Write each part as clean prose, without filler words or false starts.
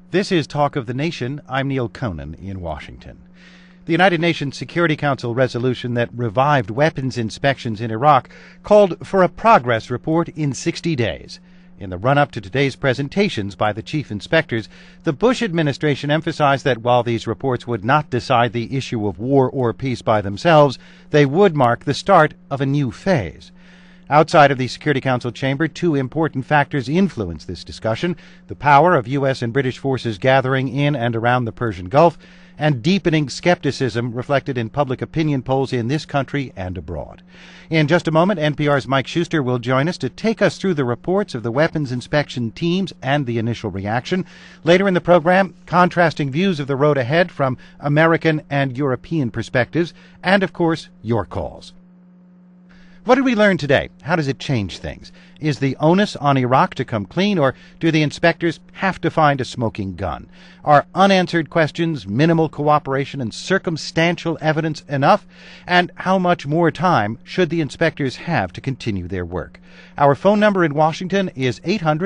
This is Talk of the Nation. I'm Neil Conan in Washington. The United Nations Security Council resolution that revived weapons inspections in Iraq called for a progress report in 60 days. In the run-up to today's presentations by the chief inspectors, the Bush administration emphasized that while these reports would not decide the issue of war or peace by themselves, they would mark the start of a new phase. Outside of the Security Council chamber, two important factors influence this discussion: the power of U.S. and British forces gathering in and around the Persian Gulf, and deepening skepticism reflected in public opinion polls in this country and abroad. In just a moment, NPR's Mike Schuster will join us to take us through the reports of the weapons inspection teams and the initial reaction. Later in the program, contrasting views of the road ahead from American and European perspectives, and, of course, your calls. What did we learn today? How does it change things? Is the onus on Iraq to come clean, or do the inspectors have to find a smoking gun? Are unanswered questions, minimal cooperation, and circumstantial evidence enough? And how much more time should the inspectors have to continue their work? Our phone number in Washington is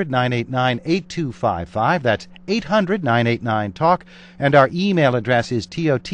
800-989-8255. That's 800-989-TALK. And our email address is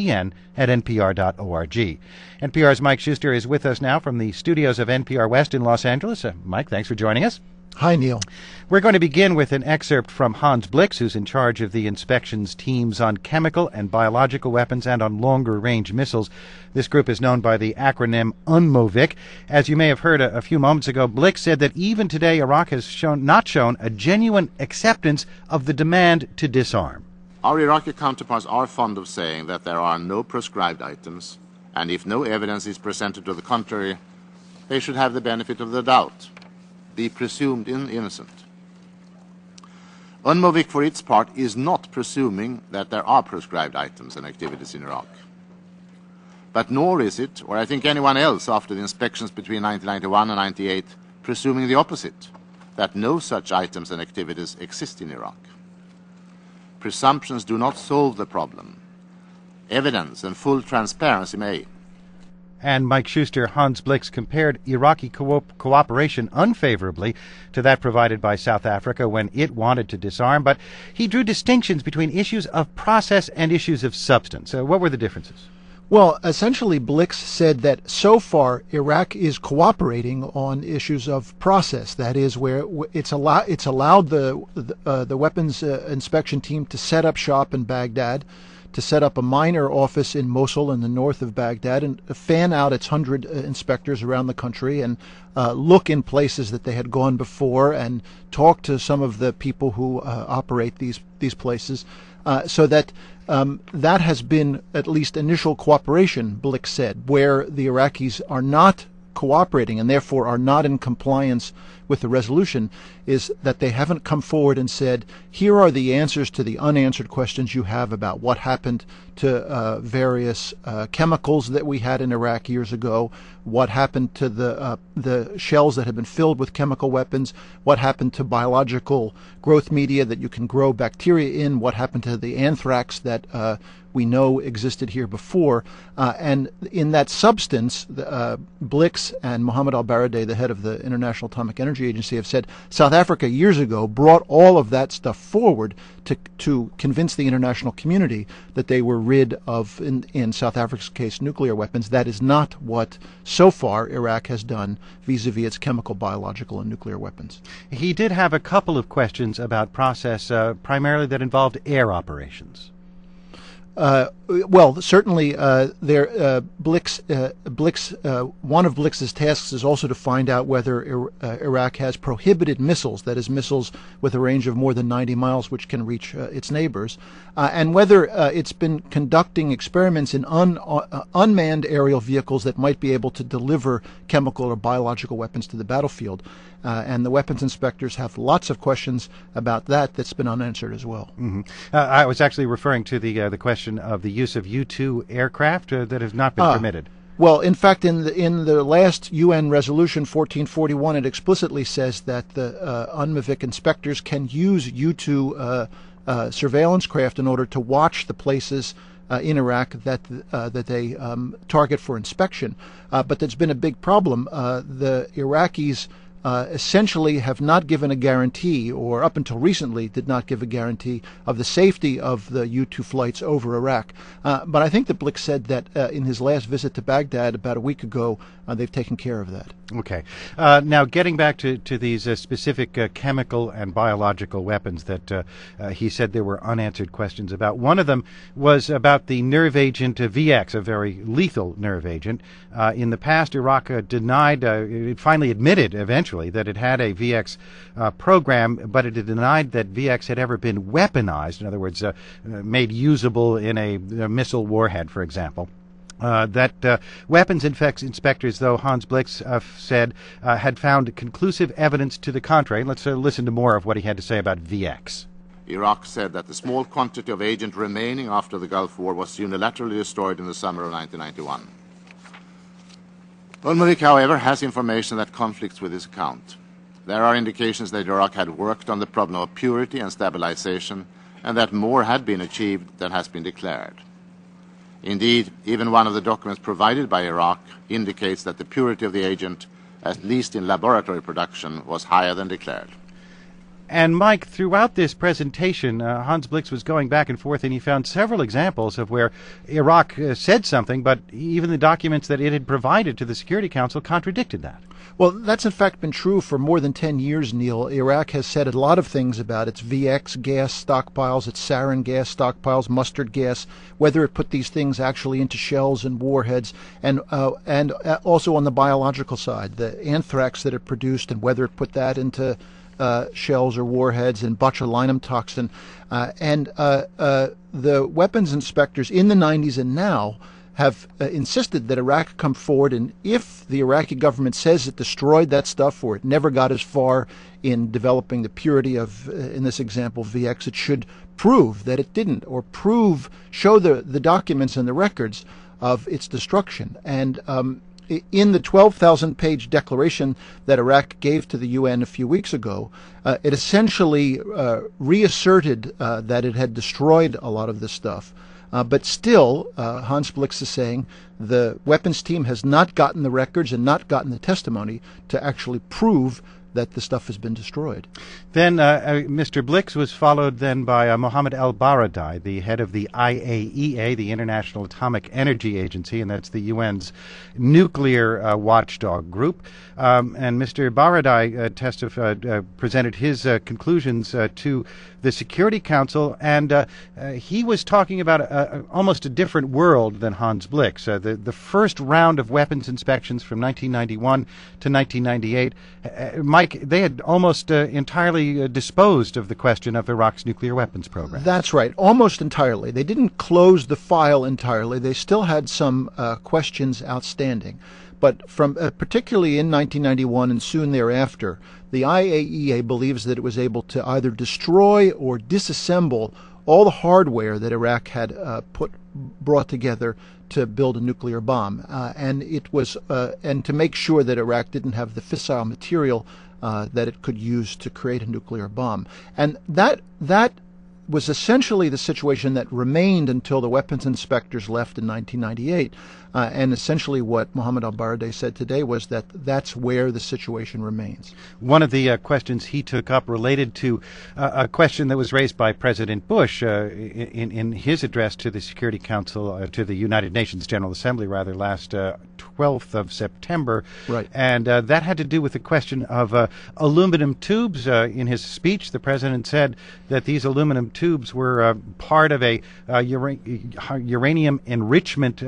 totn@npr.org. NPR's Mike Schuster is with us now from the studios of NPR West in Los Angeles. Mike, thanks for joining us. Hi, Neil. We're going to begin with an excerpt from Hans Blix, who's in charge of the inspections teams on chemical and biological weapons and on longer-range missiles. This group is known by the acronym UNMOVIC. As you may have heard a few moments ago, Blix said that even today Iraq has not shown a genuine acceptance of the demand to disarm. Our Iraqi counterparts are fond of saying that there are no proscribed items, and if no evidence is presented to the contrary, they should have the benefit of the doubt, be presumed innocent. UNMOVIC, for its part, is not presuming that there are proscribed items and activities in Iraq. But nor is it, or I think anyone else after the inspections between 1991 and 98, presuming the opposite, that no such items and activities exist in Iraq. Presumptions do not solve the problem. Evidence and full transparency may. And Mike Schuster, Hans Blix compared Iraqi cooperation unfavorably to that provided by South Africa when it wanted to disarm, but he drew distinctions between issues of process and issues of substance. What were the differences? Well, essentially, Blix said that so far Iraq is cooperating on issues of process. That is, where it's allowed the weapons inspection team to set up shop in Baghdad, to set up a minor office in Mosul in the north of Baghdad, and fan out its 100 inspectors around the country and look in places that they had gone before and talk to some of the people who operate these places, so that that has been at least initial cooperation, Blix said. Where the Iraqis are not cooperating and therefore are not in compliance with the resolution is that they haven't come forward and said, here are the answers to the unanswered questions you have about what happened to various chemicals that we had in Iraq years ago, what happened to the shells that had been filled with chemical weapons, what happened to biological growth media that you can grow bacteria in, what happened to the anthrax that we know existed here before. And in that substance, Blix and Mohammed al-Baradei, the head of the International Atomic Energy Agency, have said South Africa years ago brought all of that stuff forward to convince the international community that they were rid of, in South Africa's case, nuclear weapons. That is not what, so far, Iraq has done vis-a-vis its chemical, biological, and nuclear weapons. He did have a couple of questions about process, primarily that involved air operations. Well, certainly, Blix, one of Blix's tasks is also to find out whether Iraq has prohibited missiles, that is, missiles with a range of more than 90 miles, which can reach its neighbors, and whether it's been conducting experiments in unmanned aerial vehicles that might be able to deliver chemical or biological weapons to the battlefield. And the weapons inspectors have lots of questions about that's been unanswered as well. Mm-hmm. I was actually referring to the question of the use of U-2 aircraft that has not been permitted. Well, in fact, in the last UN resolution 1441, it explicitly says that the UNMOVIC inspectors can use U-2 surveillance craft in order to watch the places in Iraq that they target for inspection. But there's been a big problem. The Iraqis essentially have not given a guarantee, or up until recently did not give a guarantee of the safety of the U-2 flights over Iraq. But I think that Blix said that in his last visit to Baghdad about a week ago, they've taken care of that. Okay. Now, getting back to these specific chemical and biological weapons that he said there were unanswered questions about. One of them was about the nerve agent VX, a very lethal nerve agent. In the past, Iraq denied, it finally admitted eventually that it had a VX program, but it denied that VX had ever been weaponized, in other words, made usable in a missile warhead, for example. Weapons inspectors, though, Hans Blix said, had found conclusive evidence to the contrary. Let's listen to more of what he had to say about VX. Iraq said that the small quantity of agent remaining after the Gulf War was unilaterally destroyed in the summer of 1991. Ulmerich, however, has information that conflicts with his account. There are indications that Iraq had worked on the problem of purity and stabilization, and that more had been achieved than has been declared. Indeed, even one of the documents provided by Iraq indicates that the purity of the agent, at least in laboratory production, was higher than declared. And Mike, throughout this presentation, Hans Blix was going back and forth, and he found several examples of where Iraq said something, but even the documents that it had provided to the Security Council contradicted that. Well, that's in fact been true for more than 10 years, Neil. Iraq has said a lot of things about its VX gas stockpiles, its sarin gas stockpiles, mustard gas, whether it put these things actually into shells and warheads, and also on the biological side, the anthrax that it produced and whether it put that into shells or warheads, and botulinum toxin. The weapons inspectors in the 90s and now have insisted that Iraq come forward, and if the Iraqi government says it destroyed that stuff or it never got as far in developing the purity of, in this example, VX, it should prove that it didn't, or show the documents and the records of its destruction. And in the 12,000-page declaration that Iraq gave to the UN a few weeks ago, it essentially reasserted that it had destroyed a lot of this stuff. But still, Hans Blix is saying the weapons team has not gotten the records and not gotten the testimony to actually prove that the stuff has been destroyed. Then Mr. Blix was followed then by Mohammed al-Baradei, the head of the IAEA, the International Atomic Energy Agency, and that's the UN's nuclear watchdog group. And Mr. Baradei presented his conclusions to the Security Council, and he was talking about almost a different world than Hans Blix. The first round of weapons inspections from 1991 to 1998, Mike, they had almost entirely disposed of the question of Iraq's nuclear weapons program. That's right, almost entirely. They didn't close the file entirely. They still had some questions outstanding. But from particularly in 1991 and soon thereafter, the IAEA believes that it was able to either destroy or disassemble all the hardware that Iraq had brought together to build a nuclear bomb, and it was and to make sure that Iraq didn't have the fissile material that it could use to create a nuclear bomb. And that was essentially the situation that remained until the weapons inspectors left in 1998. And essentially what Mohammed al-Baradei said today was that that's where the situation remains. One of the questions he took up related to a question that was raised by President Bush in his address to the Security Council, to the United Nations General Assembly, rather, last 12th of September. Right. And that had to do with the question of aluminum tubes. In his speech, the President said that these aluminum tubes were part of a uranium enrichment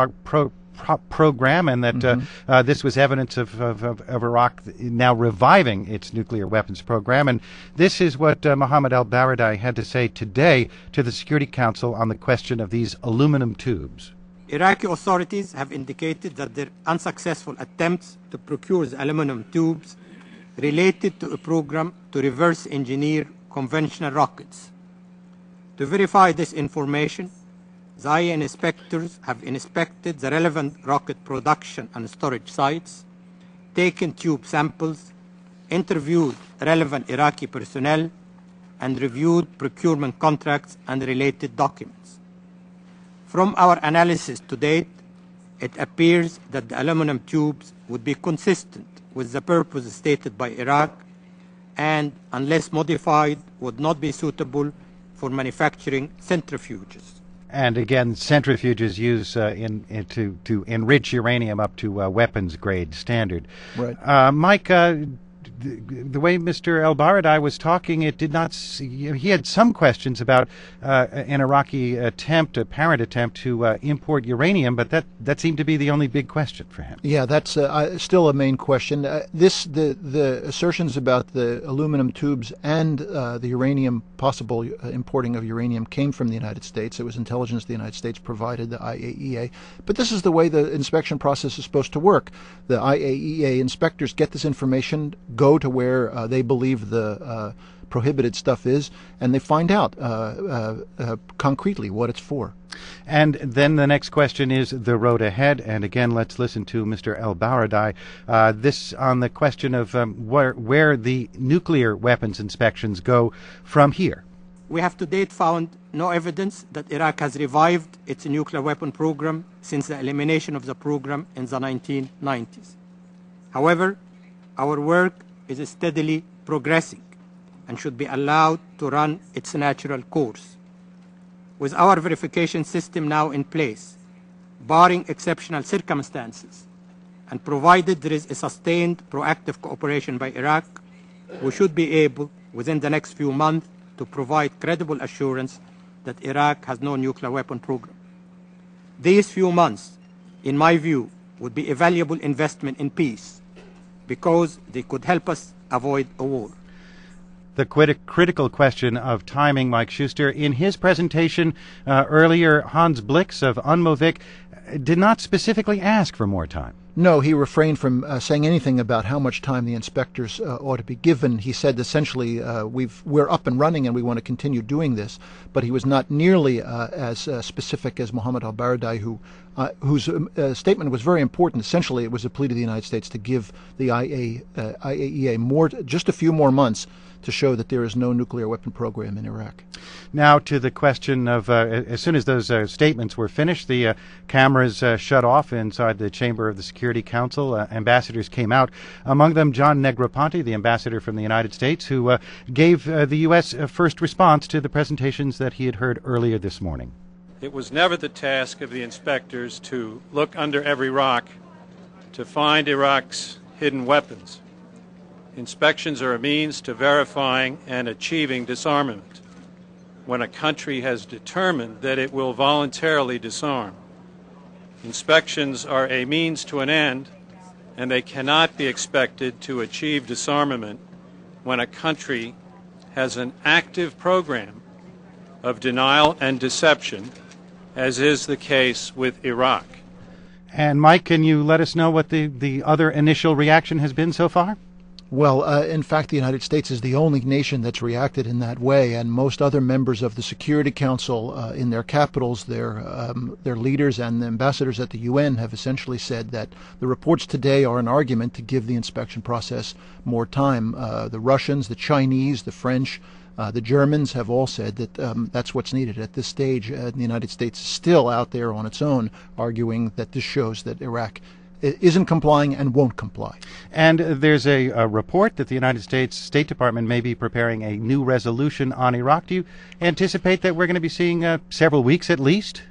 program, and that this was evidence of Iraq now reviving its nuclear weapons program. And this is what Mohammed al-Baradei had to say today to the Security Council on the question of these aluminum tubes. Iraqi authorities have indicated that their unsuccessful attempts to procure the aluminum tubes related to a program to reverse engineer conventional rockets. To verify this information, the IA inspectors have inspected the relevant rocket production and storage sites, taken tube samples, interviewed relevant Iraqi personnel, and reviewed procurement contracts and related documents. From our analysis to date, it appears that the aluminum tubes would be consistent with the purpose stated by Iraq, and unless modified, would not be suitable for manufacturing centrifuges. And again, centrifuges use to enrich uranium up to weapons grade standard. Right. Mike, the way Mr. El-Baradei was talking, it did not. He had some questions about an Iraqi apparent attempt to import uranium, but that seemed to be the only big question for him. Yeah, that's still a main question. The assertions about the aluminum tubes and the uranium, possible importing of uranium, came from the United States. It was intelligence the United States provided, the IAEA. But this is the way the inspection process is supposed to work. The IAEA inspectors get this information, go to where they believe the prohibited stuff is, and they find out concretely what it's for. And then the next question is the road ahead. And again, let's listen to Mr. El-Baradei. This on the question of where the nuclear weapons inspections go from here. We have to date found no evidence that Iraq has revived its nuclear weapon program since the elimination of the program in the 1990s. However, our work is steadily progressing and should be allowed to run its natural course. With our verification system now in place, barring exceptional circumstances, and provided there is a sustained proactive cooperation by Iraq, we should be able, within the next few months, to provide credible assurance that Iraq has no nuclear weapon program. These few months, in my view, would be a valuable investment in peace, because they could help us avoid a war. The critical question of timing, Mike Schuster. In his presentation earlier, Hans Blix of UNMOVIC did not specifically ask for more time. No, he refrained from saying anything about how much time the inspectors ought to be given. He said essentially we're up and running and we want to continue doing this, but he was not nearly as specific as Mohammed El-Baradei, whose statement was very important. Essentially, it was a plea to the United States to give the IAEA just a few more months to show that there is no nuclear weapon program in Iraq. Now to the question of, as soon as those statements were finished, the cameras shut off inside the chamber of the Security Council. Ambassadors came out, among them John Negroponte, the ambassador from the United States, who gave the U.S. first response to the presentations that he had heard earlier this morning. It was never the task of the inspectors to look under every rock to find Iraq's hidden weapons. Inspections are a means to verifying and achieving disarmament when a country has determined that it will voluntarily disarm. Inspections are a means to an end, and they cannot be expected to achieve disarmament when a country has an active program of denial and deception, as is the case with Iraq. And Mike, can you let us know what the other initial reaction has been so far? Well, in fact, the United States is the only nation that's reacted in that way, and most other members of the Security Council in their capitals, their leaders and the ambassadors at the UN have essentially said that the reports today are an argument to give the inspection process more time. The Russians, the Chinese, the French, the Germans have all said that that's what's needed at this stage. The United States is still out there on its own, arguing that this shows that Iraq isn't complying and won't comply. And there's a report that the United States State Department may be preparing a new resolution on Iraq. Do you anticipate that we're going to be seeing several weeks at least?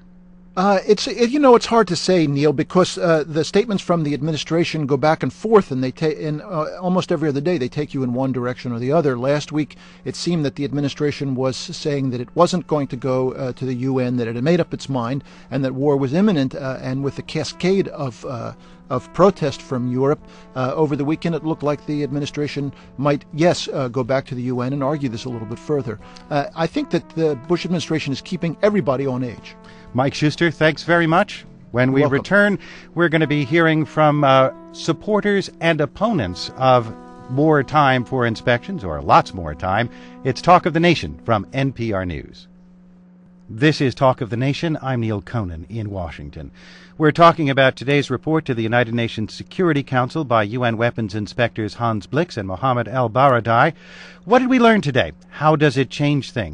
It's hard to say, Neil, because the statements from the administration go back and forth, and they almost every other day they take you in one direction or the other. Last week, it seemed that the administration was saying that it wasn't going to go to the UN, that it had made up its mind, and that war was imminent. And with the cascade of protest from Europe over the weekend, it looked like the administration might, go back to the UN and argue this a little bit further. I think that the Bush administration is keeping everybody on edge. Mike Schuster, thanks very much. When we return, we're going to be hearing from supporters and opponents of more time for inspections, or lots more time. It's Talk of the Nation from NPR News. This is Talk of the Nation. I'm Neil Conan in Washington. We're talking about today's report to the United Nations Security Council by UN weapons inspectors Hans Blix and Mohammed El-Baradei. What did we learn today? How does it change things?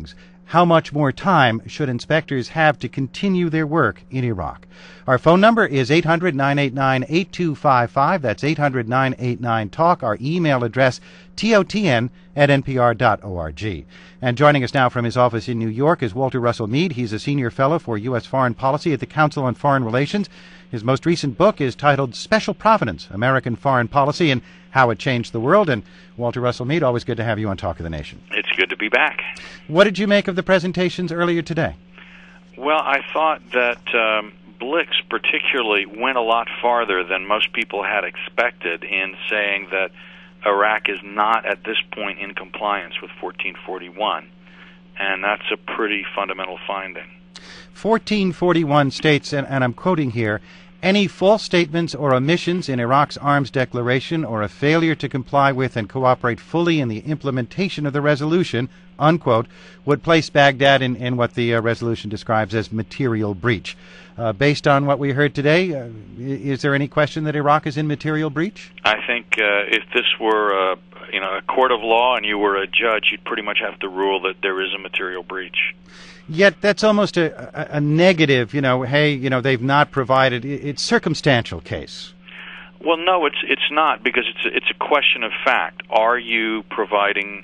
how much more time should inspectors have to continue their work in Iraq? Our phone number is 800-989-8255. That's 800-989-TALK. Our email address, totn@npr.org. And joining us now from his office in New York is Walter Russell Mead. He's a senior fellow for U.S. Foreign Policy at the Council on Foreign Relations. His most recent book is titled Special Providence, American Foreign Policy and How It Changed the World. And Walter Russell Mead, always good to have you on Talk of the Nation. It's good to be back. What did you make of the presentations earlier today? Well, I thought that Blix particularly went a lot farther than most people had expected in saying that Iraq is not at this point in compliance with 1441, and that's a pretty fundamental finding. 1441 states, and I'm quoting here, any false statements or omissions in Iraq's arms declaration or a failure to comply with and cooperate fully in the implementation of the resolution, unquote, would place Baghdad in what the resolution describes as material breach. Based on what we heard today, is there any question that Iraq is in material breach? I think if this were a court of law and you were a judge, you'd pretty much have to rule that there is a material breach. Yet that's almost a negative, they've not provided, it's circumstantial case. Well, no, it's not, because it's a question of fact. Are you providing,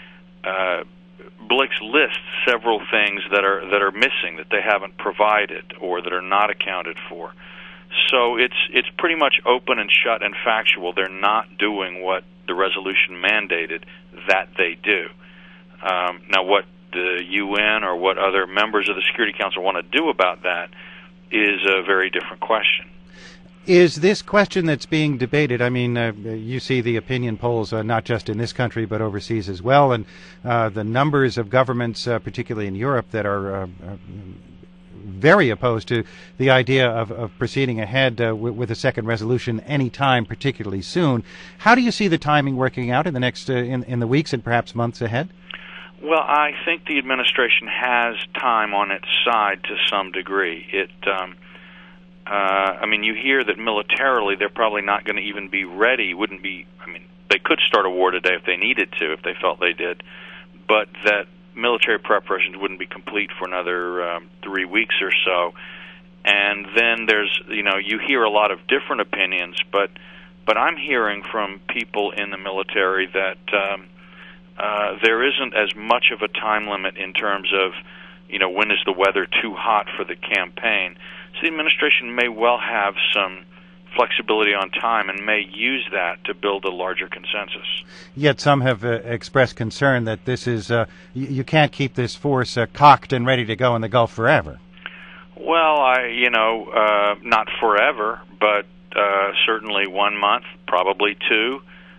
Blix lists several things that are missing, that they haven't provided or that are not accounted for. So it's pretty much open and shut and factual. They're not doing what the resolution mandated that they do. Now, what the UN or what other members of the Security Council want to do about that is a very different question. Is this question that's being debated, you see the opinion polls not just in this country but overseas as well, and the numbers of governments, particularly in Europe, that are very opposed to the idea of proceeding ahead with a second resolution any time, particularly soon. How do you see the timing working out in the next in the weeks and perhaps months ahead? Well, I think the administration has time on its side to some degree. You hear that militarily they're probably not going to even be ready. They could start a war today if they needed to, if they felt they did, but that military preparations wouldn't be complete for another 3 weeks or so. And then there's, you hear a lot of different opinions, but I'm hearing from people in the military that there isn't as much of a time limit in terms of, when is the weather too hot for the campaign. So the administration may well have some flexibility on time and may use that to build a larger consensus. Yet some have expressed concern that this is, you can't keep this force cocked and ready to go in the Gulf forever. Well, not forever, but certainly 1 month, probably 2.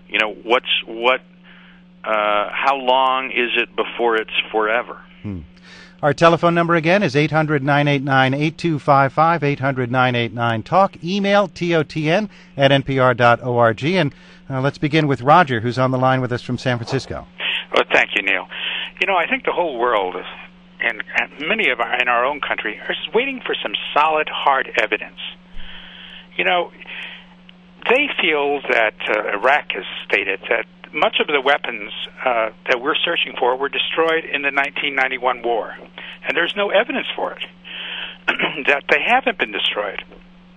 How long is it before it's forever? Our telephone number again is 800-989-8255, 800-989-TALK. Email totn@npr.org. And let's begin with Roger, who's on the line with us from San Francisco. Well, thank you, Neil. I think the whole world, and many of in our own country, are just waiting for some solid, hard evidence. They feel that Iraq has stated that much of the weapons that we're searching for were destroyed in the 1991 war, and there's no evidence for it, that they haven't been destroyed.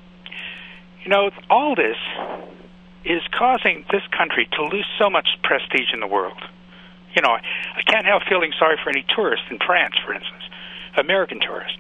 All this is causing this country to lose so much prestige in the world. I can't help feeling sorry for any tourists in France, for instance, American tourists.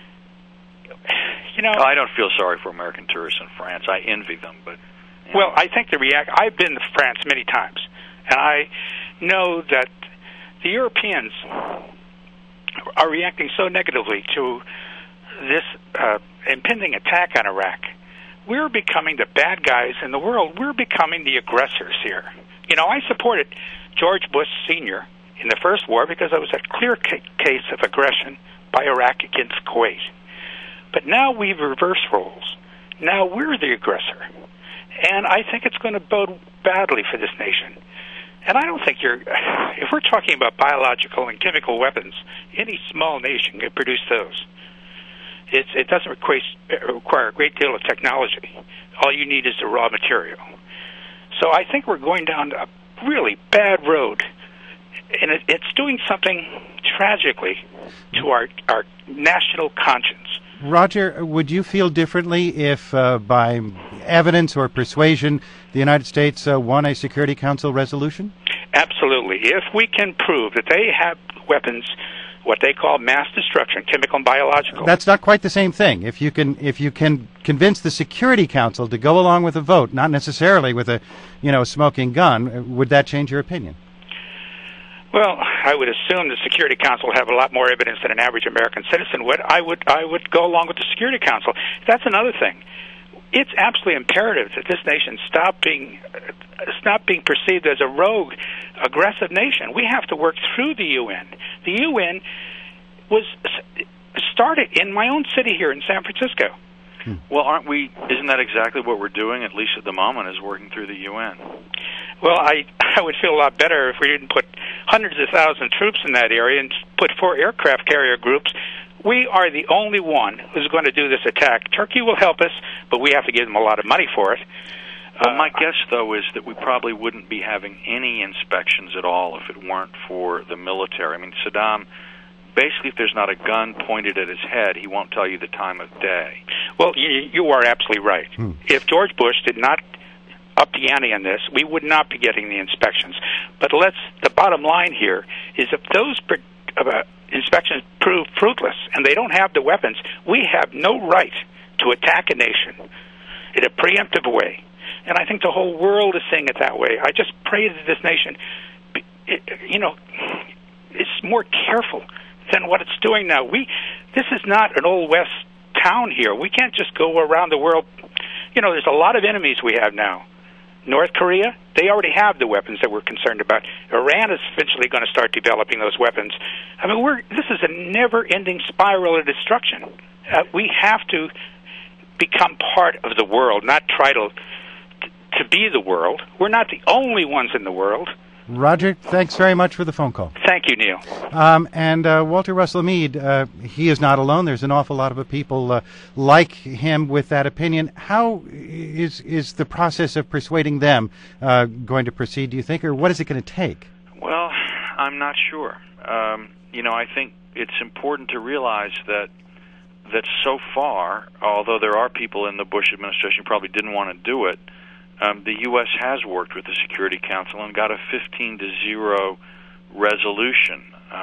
I don't feel sorry for American tourists in France. I envy them, but... Well, I think I've been to France many times, and I know that the Europeans are reacting so negatively to this impending attack on Iraq. We're becoming the bad guys in the world. We're becoming the aggressors here. I supported George Bush Sr. in the first war because it was a clear case of aggression by Iraq against Kuwait. But now we've reversed roles. Now we're the aggressor. And I think it's going to bode badly for this nation. And I don't think if we're talking about biological and chemical weapons, any small nation can produce those. It doesn't require a great deal of technology. All you need is the raw material. So I think we're going down a really bad road And it's doing something tragically to our national conscience. Roger, would you feel differently if, by evidence or persuasion, the United States won a Security Council resolution? Absolutely. If we can prove that they have weapons, what they call mass destruction, chemical and biological. That's not quite the same thing. If you can convince the Security Council to go along with a vote, not necessarily with a, smoking gun, would that change your opinion? Well, I would assume the Security Council will have a lot more evidence than an average American citizen would. I would go along with the Security Council. That's another thing. It's absolutely imperative that this nation stop being perceived as a rogue, aggressive nation. We have to work through the UN. The UN was started in my own city here in San Francisco. Well, isn't that exactly what we're doing, at least at the moment, is working through the UN? Well, I would feel a lot better if we didn't put hundreds of thousands of troops in that area and put 4 aircraft carrier groups. We are the only one who's going to do this attack. Turkey will help us, but we have to give them a lot of money for it. Well, my guess, though, is that we probably wouldn't be having any inspections at all if it weren't for the military. I mean, Saddam, basically, if there's not a gun pointed at his head, he won't tell you the time of day. Well, you are absolutely right. If George Bush did not up the ante on this, we would not be getting the inspections. But the bottom line here is if those inspections prove fruitless and they don't have the weapons, we have no right to attack a nation in a preemptive way. And I think the whole world is seeing it that way. I just pray that this nation, is more careful than what it's doing now. This is not an old West town here. We can't just go around the world. There's a lot of enemies we have now. North Korea, they already have the weapons that we're concerned about. Iran is eventually going to start developing those weapons. I mean, this is a never-ending spiral of destruction. We have to become part of the world, not try to be the world. We're not the only ones in the world. Roger, thanks very much for the phone call. Thank you, Neil. And Walter Russell Mead, he is not alone. There's an awful lot of people like him with that opinion. How is the process of persuading them going to proceed, do you think, or what is it going to take? Well, I'm not sure. I think it's important to realize that so far, although there are people in the Bush administration who probably didn't want to do it, the U.S. has worked with the Security Council and got a 15-0 resolution.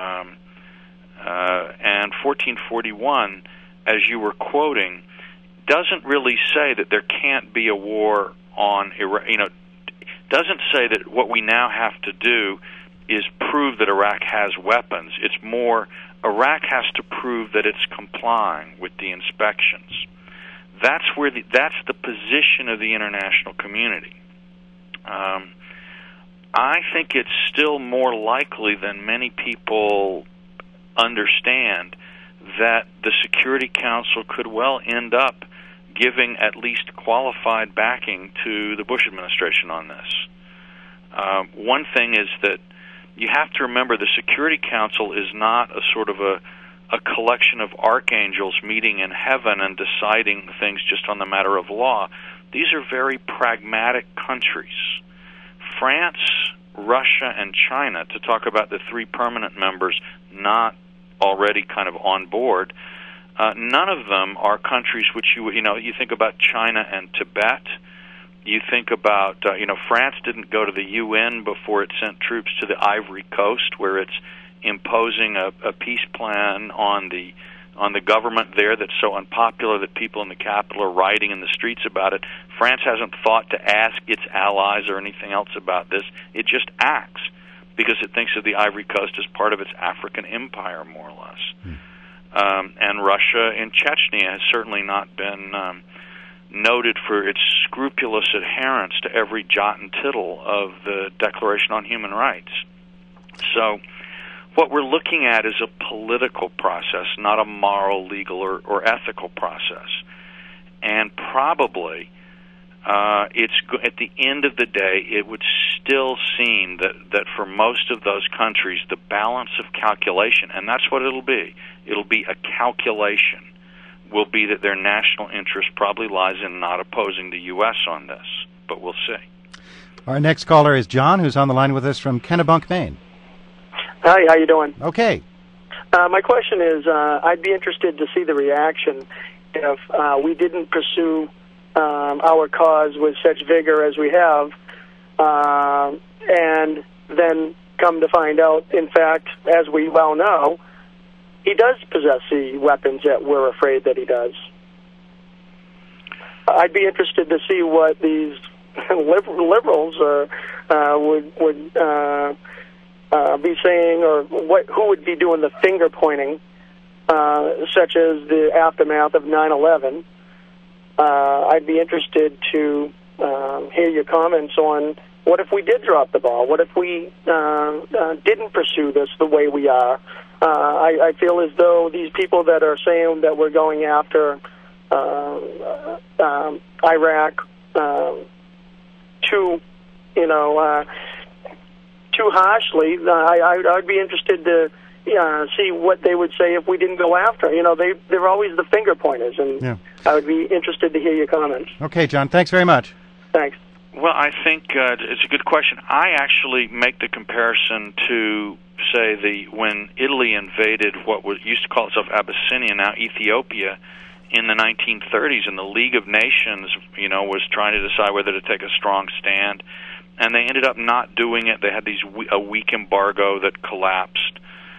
And 1441, as you were quoting, doesn't really say that there can't be a war on Iraq. Doesn't say that what we now have to do is prove that Iraq has weapons. It's more Iraq has to prove that it's complying with the inspections. That's the position of the international community. I think it's still more likely than many people understand that the Security Council could well end up giving at least qualified backing to the Bush administration on this. One thing is that you have to remember the Security Council is not a sort of a collection of archangels meeting in heaven and deciding things just on the matter of law. These are very pragmatic countries. France, Russia, and China, to talk about the 3 permanent members not already kind of on board, none of them are countries which you think about China and Tibet. You think about, France didn't go to the UN before it sent troops to the Ivory Coast, where it's imposing a peace plan on the government there that's so unpopular that people in the capital are rioting in the streets about it. France hasn't thought to ask its allies or anything else about this. It just acts because it thinks of the Ivory Coast as part of its African empire, more or less. And Russia in Chechnya has certainly not been noted for its scrupulous adherence to every jot and tittle of the Declaration on Human Rights. So what we're looking at is a political process, not a moral, legal, or ethical process. And probably, at the end of the day, it would still seem that for most of those countries, the balance of calculation, and that's what it'll be a calculation, will be that their national interest probably lies in not opposing the U.S. on this. But we'll see. Our next caller is John, who's on the line with us from Kennebunk, Maine. Hi, how you doing? Okay. My question is, I'd be interested to see the reaction if we didn't pursue our cause with such vigor as we have, and then come to find out, in fact, as we well know, he does possess the weapons that we're afraid that he does. I'd be interested to see what these liberals would be saying, or who would be doing the finger pointing, such as the aftermath of 9/11. I'd be interested to hear your comments on what if we did drop the ball? What if we didn't pursue this the way we are? I feel as though these people that are saying that we're going after Iraq too harshly, I'd be interested to see what they would say if we didn't go after. They're always the finger pointers, and I would be interested to hear your comments. Okay, John, thanks very much. Thanks. Well, I think it's a good question. I actually make the comparison to, say, when Italy invaded what used to call itself Abyssinia, now Ethiopia, in the 1930s, and the League of Nations, was trying to decide whether to take a strong stand, and they ended up not doing it. They had a weak embargo that collapsed.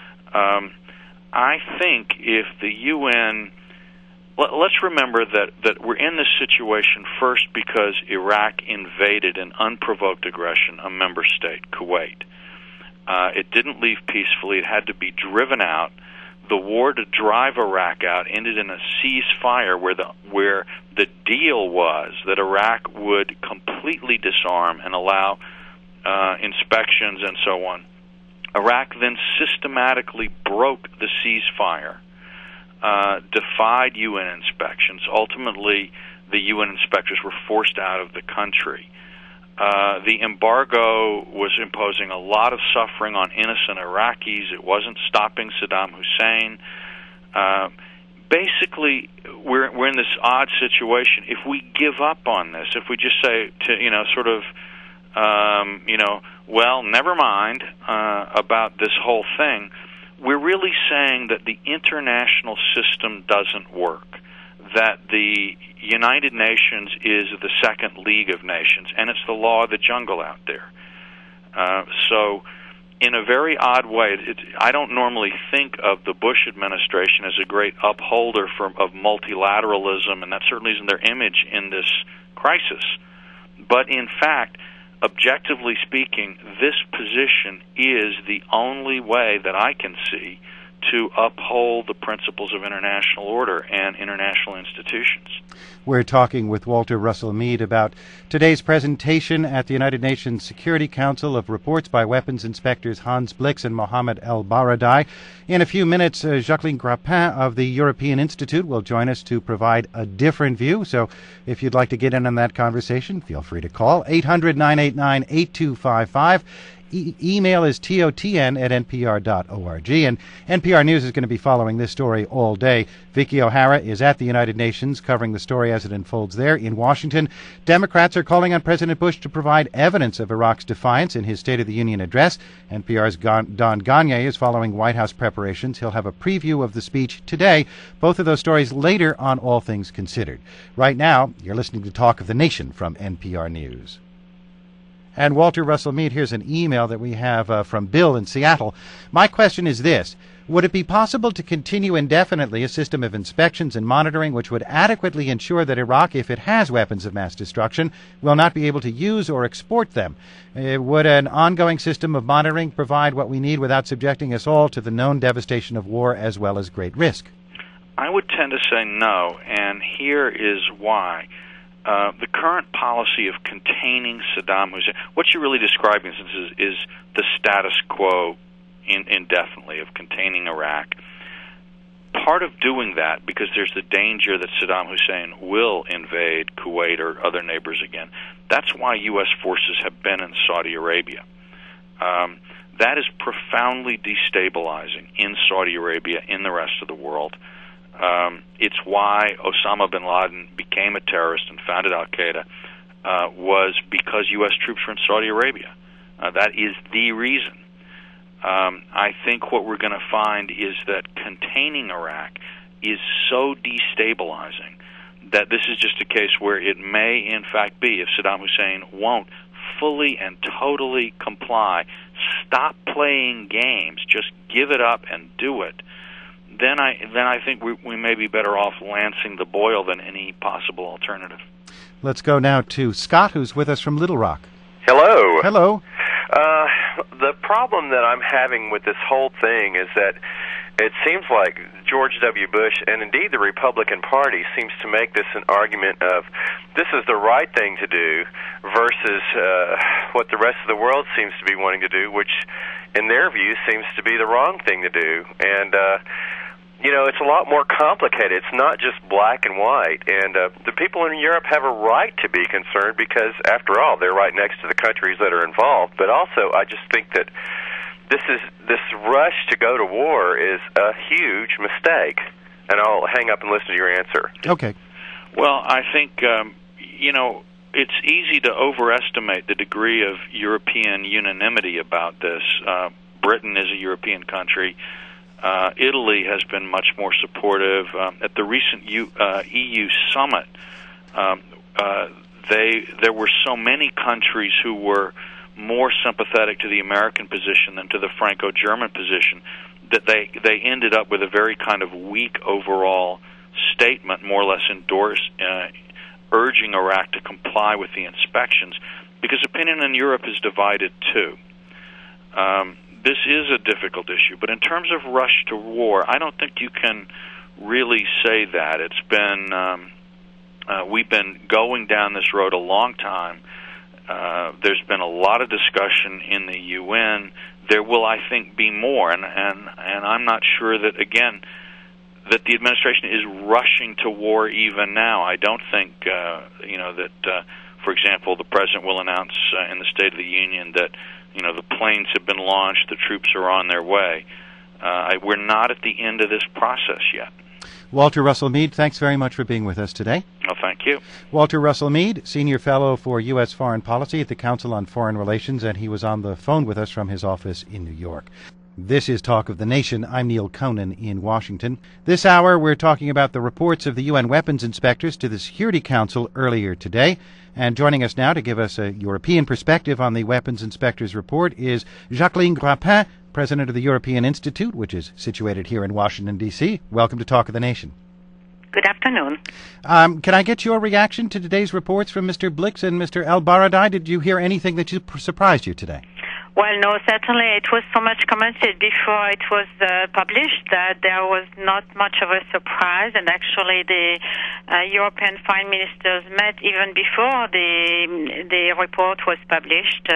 I think if the UN... Let's remember that we're in this situation first because Iraq invaded an unprovoked aggression, a member state, Kuwait. It didn't leave peacefully. It had to be driven out. The war to drive Iraq out ended in a ceasefire where the deal was that Iraq would completely disarm and allow inspections and so on. Iraq then systematically broke the ceasefire. Defied UN inspections. Ultimately, the UN inspectors were forced out of the country. The embargo was imposing a lot of suffering on innocent Iraqis. It wasn't stopping Saddam Hussein. Basically, we're in this odd situation. If we give up on this, if we just say well, never mind about this whole thing, we're really saying that the international system doesn't work, that the United Nations is the second League of Nations, and it's the law of the jungle out there. So in a very odd way, I don't normally think of the Bush administration as a great upholder of multilateralism, and that certainly isn't their image in this crisis. But in fact, objectively speaking, this position is the only way that I can see to uphold the principles of international order and international institutions. We're talking with Walter Russell Mead about today's presentation at the United Nations Security Council of reports by weapons inspectors Hans Blix and Mohammed El-Baradei. In a few minutes, Jacqueline Grappin of the European Institute will join us to provide a different view. So if you'd like to get in on that conversation, feel free to call 800-989-8255. Email is totn@npr.org. And NPR News is going to be following this story all day. Vicky O'Hara is at the United Nations covering the story as it unfolds there. In Washington, Democrats are calling on President Bush to provide evidence of Iraq's defiance in his State of the Union address. NPR's Don Gagne is following White House preparations. He'll have a preview of the speech today. Both of those stories later on All Things Considered. Right now, you're listening to Talk of the Nation from NPR News. And Walter Russell Mead, here's an email that we have from Bill in Seattle. My question is this. Would it be possible to continue indefinitely a system of inspections and monitoring which would adequately ensure that Iraq, if it has weapons of mass destruction, will not be able to use or export them? Would an ongoing system of monitoring provide what we need without subjecting us all to the known devastation of war as well as great risk? I would tend to say no, and here is why. The current policy of containing Saddam Hussein, what you're really describing is the status quo indefinitely of containing Iraq. Part of doing that, because there's the danger that Saddam Hussein will invade Kuwait or other neighbors again, that's why U.S. forces have been in Saudi Arabia. That is profoundly destabilizing in Saudi Arabia, in the rest of the world. It's why Osama bin Laden became a terrorist and founded Al-Qaeda, was because U.S. troops were in Saudi Arabia. That is the reason. I think what we're going to find is that containing Iraq is so destabilizing that this is just a case where it may, in fact, be, if Saddam Hussein won't fully and totally comply, stop playing games, just give it up and do it, then I think we may be better off lancing the boil than any possible alternative. Let's go now to Scott, who's with us from Little Rock. Hello. Hello. The problem that I'm having with this whole thing is that it seems like George W. Bush and indeed the Republican Party seems to make this an argument of this is the right thing to do versus what the rest of the world seems to be wanting to do, which in their view seems to be the wrong thing to do. And it's a lot more complicated. It's not just black and white. And the people in Europe have a right to be concerned because, after all, they're right next to the countries that are involved. But also, I just think that this rush to go to war is a huge mistake. And I'll hang up and listen to your answer. Okay. Well, I think, it's easy to overestimate the degree of European unanimity about this. Britain is a European country. Italy has been much more supportive. At the recent EU summit, there were so many countries who were more sympathetic to the American position than to the Franco-German position that they ended up with a very kind of weak overall statement, more or less endorsed, urging Iraq to comply with the inspections, because opinion in Europe is divided too. This is a difficult issue, but in terms of rush to war, I don't think you can really say that. It's been we've been going down this road a long time. There's been a lot of discussion in the UN. There will, I think, be more, and I'm not sure that, again, that the administration is rushing to war even now. I don't think that, for example, the president will announce in the State of the Union that the planes have been launched, the troops are on their way. We're not at the end of this process yet. Walter Russell Mead, thanks very much for being with us today. Well, thank you. Walter Russell Mead, Senior Fellow for U.S. Foreign Policy at the Council on Foreign Relations, and he was on the phone with us from his office in New York. This is Talk of the Nation. I'm Neil Conan in Washington. This hour, we're talking about the reports of the UN weapons inspectors to the Security Council earlier today. And joining us now to give us a European perspective on the weapons inspectors report is Jacqueline Grappin, President of the European Institute, which is situated here in Washington, D.C. Welcome to Talk of the Nation. Good afternoon. Can I get your reaction to today's reports from Mr. Blix and Mr. El-Baradei? Did you hear anything that surprised you today? Well, no, certainly it was so much commented before it was published that there was not much of a surprise, and actually the European foreign ministers met even before the report was published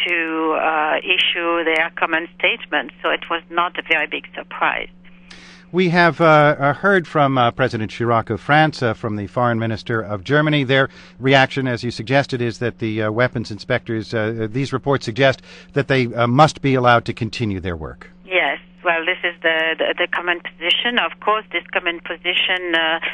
to issue their common statement, so it was not a very big surprise. We have heard from President Chirac of France, from the Foreign Minister of Germany. Their reaction, as you suggested, is that the weapons inspectors, these reports suggest that they must be allowed to continue their work. Yes. Well, this is the common position. Of course, this common position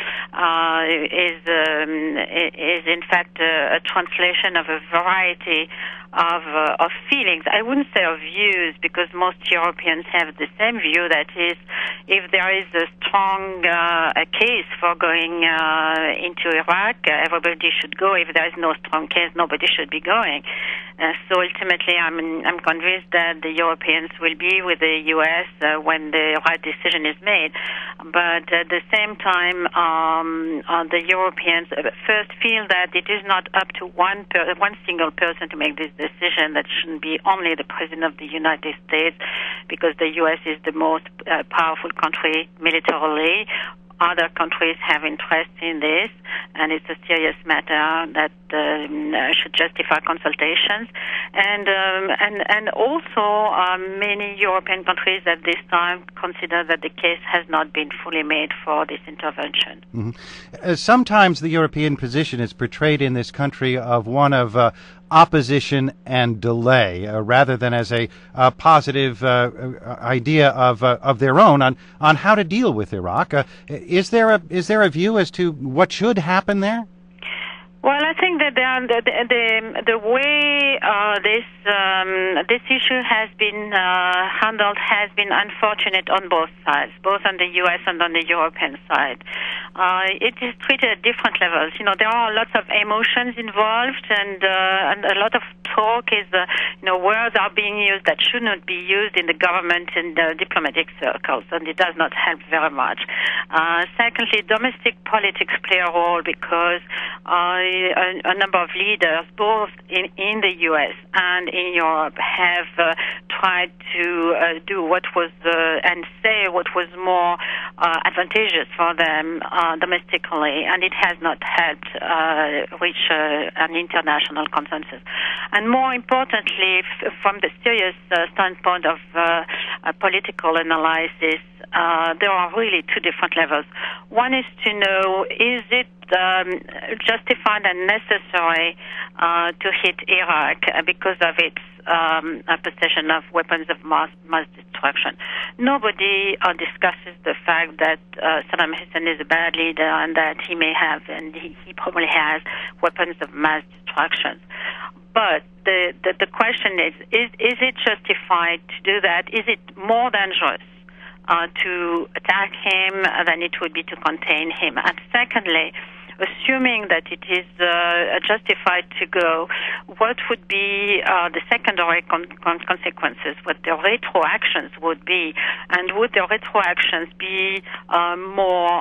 is in fact a translation of a variety of feelings. I wouldn't say of views, because most Europeans have the same view. That is, if there is a strong case for going into Iraq, everybody should go. If there is no strong case, nobody should be going. So ultimately, I'm convinced that the Europeans will be with the U.S. When the right decision is made. But at the same time, the Europeans first feel that it is not up to one single person to make this decision. That shouldn't be only the President of the United States, because the U.S. is the most powerful country militarily. Other countries have interest in this, and it's a serious matter that should justify consultations. And also, many European countries at this time consider that the case has not been fully made for this intervention. Mm-hmm. Sometimes the European position is portrayed in this country of one of opposition and delay, rather than as a positive idea of their own on how to deal with Iraq. Is there a view as to what should happen there? Well, I think that the way this issue has been handled has been unfortunate on both sides, both on the U.S. and on the European side. It is treated at different levels. You know, there are lots of emotions involved, and a lot of talk is, words are being used that should not be used in the government and diplomatic circles, and it does not help very much. Secondly, domestic politics play a role because a number of leaders, both in the U.S. and in Europe, have tried to do what was and say what was more advantageous for them domestically, and it has not helped reach an international consensus. And more importantly, from the serious standpoint of political analysis, there are really two different levels. One is to know, is it justified and necessary to hit Iraq because of its possession of weapons of mass destruction? Nobody discusses the fact that Saddam Hussein is a bad leader and that he may have, and he probably has, weapons of mass destruction. But the question is it justified to do that? Is it more dangerous to attack him than it would be to contain him? And secondly, assuming that it is justified to go, what would be the secondary consequences, what the retroactions would be, and would the retroactions be more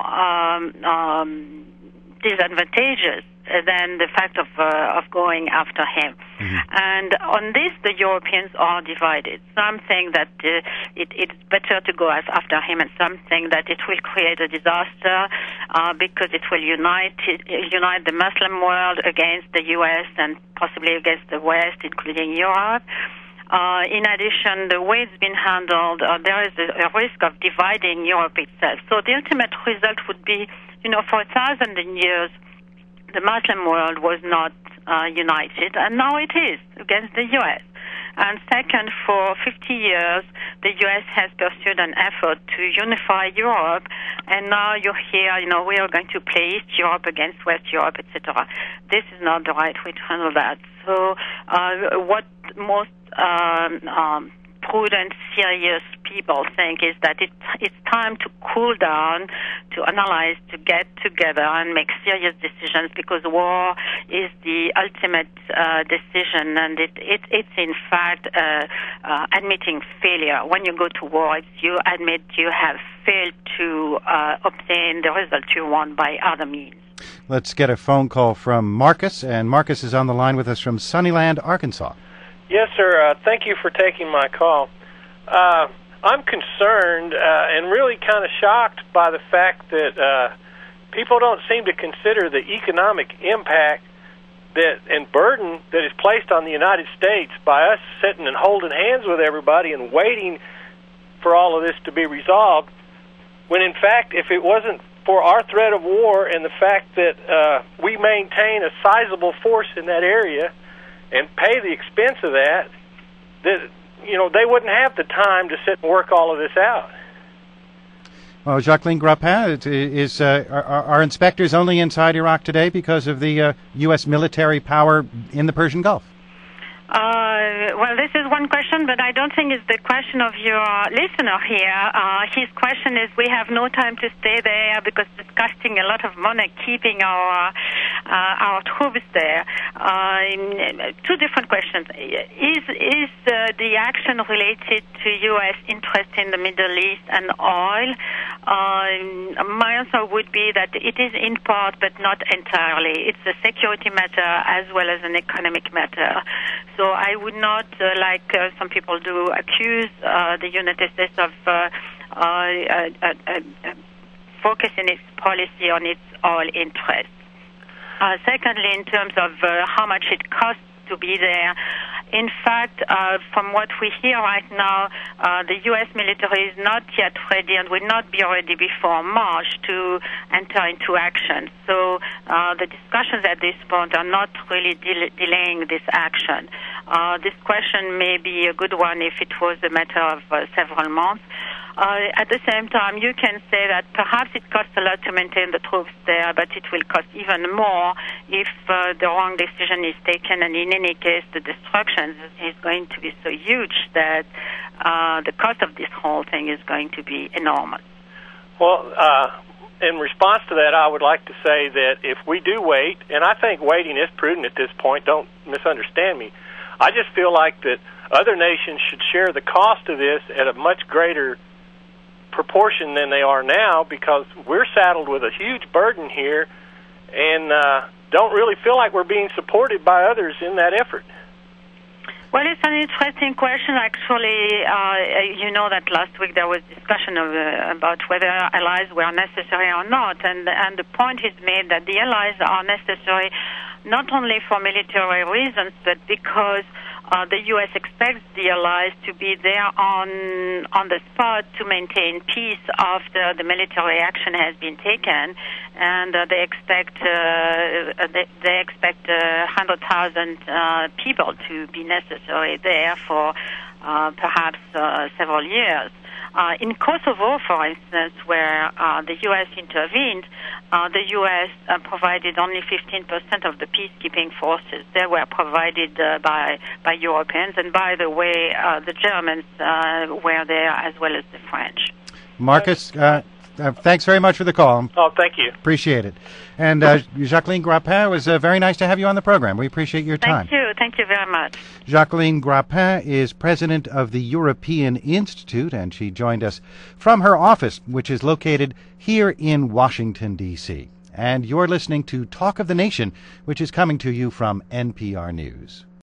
disadvantageous than the fact of going after him? Mm-hmm. And on this, the Europeans are divided. Some think that it's better to go after him, and some think that it will create a disaster because it will unite the Muslim world against the U.S. and possibly against the West, including Europe. In addition, the way it's been handled, there is a risk of dividing Europe itself. So the ultimate result would be, for 1,000 years, the Muslim world was not united, and now it is against the U.S. And second, for 50 years, the U.S. has pursued an effort to unify Europe, and now you hear, we are going to play East Europe against West Europe, etc. This is not the right way to handle that. So what most prudent, serious people think is that it's time to cool down, to analyze, to get together and make serious decisions, because war is the ultimate decision, and it's in fact admitting failure. When you go to war, it's you admit you have failed to obtain the result you want by other means. Let's get a phone call from Marcus, and Marcus is on the line with us from Sunnyland, Arkansas. Yes, sir. Thank you for taking my call. I'm concerned and really kind of shocked by the fact that people don't seem to consider the economic impact and burden that is placed on the United States by us sitting and holding hands with everybody and waiting for all of this to be resolved, when in fact, if it wasn't for our threat of war and the fact that we maintain a sizable force in that area and pay the expense of that, they wouldn't have the time to sit and work all of this out. Well, Jacqueline Grappin, are inspectors only inside Iraq today because of the U.S. military power in the Persian Gulf? Well, this is one question, but I don't think it's the question of your listener here. His question is, we have no time to stay there because it's costing a lot of money keeping our troops there. Two different questions. Is the action related to U.S. interest in the Middle East and oil? My answer would be that it is in part, but not entirely. It's a security matter as well as an economic matter. So I would not, like some people do, accuse the United States of focusing its policy on its oil interests. Secondly, in terms of how much it costs to be there, in fact, from what we hear right now, the U.S. military is not yet ready and will not be ready before March to enter into action. So the discussions at this point are not really delaying this action. This question may be a good one if it was a matter of several months. At the same time, you can say that perhaps it costs a lot to maintain the troops there, but it will cost even more if the wrong decision is taken, and in any case, the destruction is going to be so huge that the cost of this whole thing is going to be enormous. Well, in response to that, I would like to say that if we do wait, and I think waiting is prudent at this point, don't misunderstand me, I just feel like that other nations should share the cost of this at a much greater proportion than they are now, because we're saddled with a huge burden here and don't really feel like we're being supported by others in that effort. Well, it's an interesting question, actually. You know that last week there was discussion about whether allies were necessary or not, and the point is made that the allies are necessary not only for military reasons, but because the U.S. expects the allies to be there on the spot to maintain peace after the military action has been taken, and they expect 100,000 people to be necessary there for perhaps several years. In Kosovo, for instance, where the U.S. intervened, the U.S. provided only 15% of the peacekeeping forces. They were provided by Europeans, and by the way, the Germans were there as well as the French. Marcus, thanks very much for the call. Oh, thank you. Appreciate it. And Jacqueline Grappin, it was very nice to have you on the program. We appreciate your time. Thank you very much. Jacqueline Grappin is president of the European Institute, and she joined us from her office, which is located here in Washington, D.C. And you're listening to Talk of the Nation, which is coming to you from NPR News.